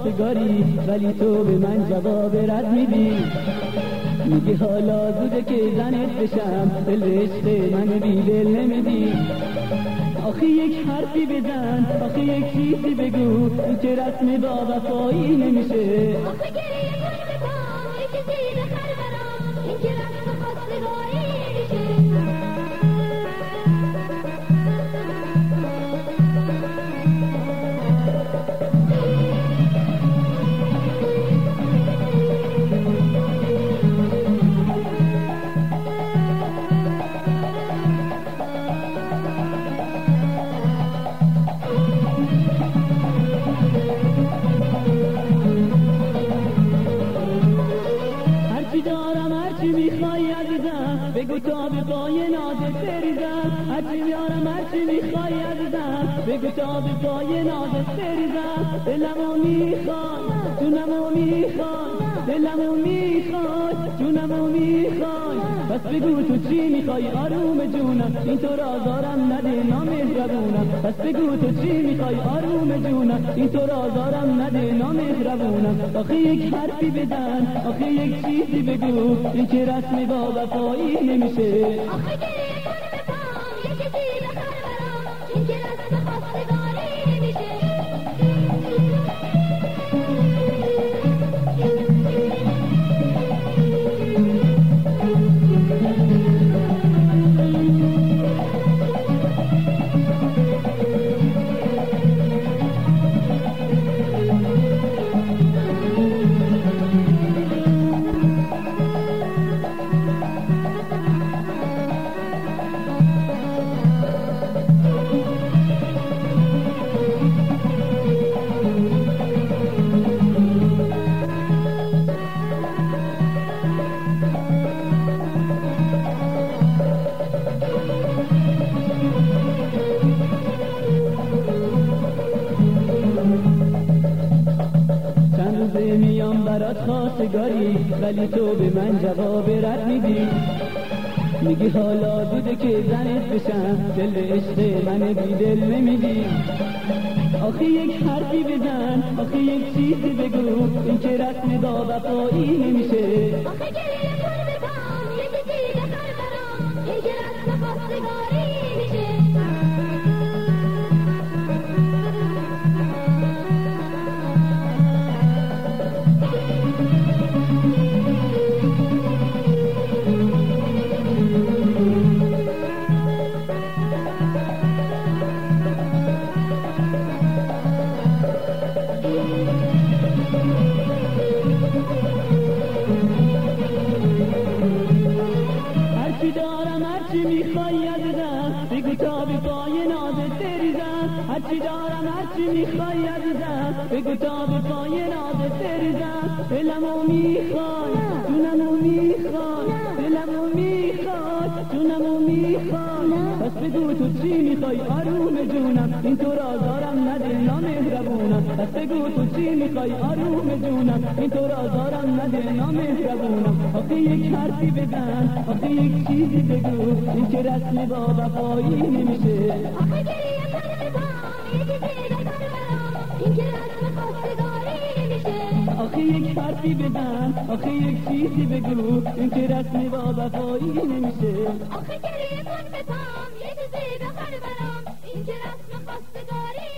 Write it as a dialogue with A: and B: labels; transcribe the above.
A: خواستگاری، ولی تو به من جواب رد میدی. میگی حالا زوده که زنت بشم، دل عشق من بی دل نمیدی. آخه یک حرفی بزن، آخه یک چیزی بگو، این که رسم با وفایی نمیشه.
B: آخه گریه کن بکن، یکی زیر خر برام، این که رسم خواستگاری نمیشه.
A: بگو تا به پای نازت بریزم، هرچی میارم هرچی میخوای عزیزم. بگو تا به پای نازت بریزم، دلمو میخوای جونمو میخوای، دلمو میخوای جونمو میخوای. پس بگو تو چی میخوای آروم جونم، این تو رازارم نده نامهربونم. پس بگو تو چی میخوای آروم جونم، این تو رازارم نده نامهربونم. آخه یک حرفی بزن، آخه یک چیزی بگو، این که رسم با وفایی نمیشه.
B: آخه گریه کن بکن، یکی زیر خر برام، این که رسم خواستگاری نمیشه.
A: میام برات خواستگاری، ولی تو به من جواب رد میدی. میگی حالا بوده که زنت بشم، دل عشق من بی دل نمیدی. آخه یک حرفی بزن، آخه یک چیزی بگو، این که رسم با وفایی نمیشه.
B: آخه گریه کن بکن، یکی زیر خر برام، این که رسم خواستگاری نمیشه.
A: هرچی دارم هرچی میخوای عزیزم، بگو تا به پای نازت بریزم. هرچی دارم هرچی میخوای عزیزم، بگو تا به پای نازت بریزم. دلمو میخوای جونمو میخوای، دلمو میخوای جونمو میخوای. پس بگو تو چی میخوای آروم جونم، این تو رازارم نده نامهربونم. پس بگو تو چی میخوای آروم جونم، این تو رازارم نده نامهربونم. آخه یک حرفی بزن، آخه یک چیزی بگو، این که رسم با وفایی نمیشه.
B: آخه گریه کن بکن، یکی زیر خر برام، این که رسم خواستگاری نمیشه.
A: آخه یک حرفی بزن، آخه یک چیزی بگو، این که رسم با وفایی نمیشه.
B: آخه گریه